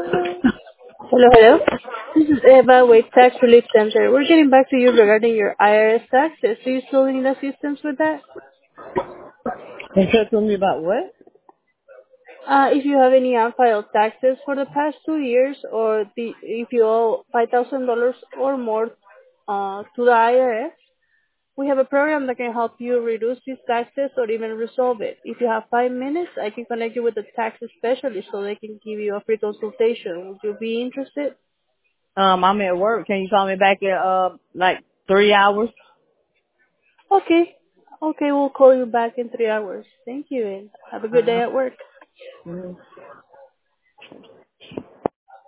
Hello, hello. This is Eva with Tax Relief Center. We're getting back to you regarding your IRS taxes. Do you still need assistance with that? And talk to me about what? If you have any unfiled taxes for the past 2 years, or if you owe $5,000 or more to the IRS, we have a program that can help you reduce these taxes or even resolve it. If you have 5 minutes, I can connect you with a tax specialist so they can give you a free consultation. Would you be interested? I'm at work. Can you call me back in like 3 hours? Okay. Okay, we'll call you back in 3 hours. Thank you and have a good day Uh-huh. at work. Mhm.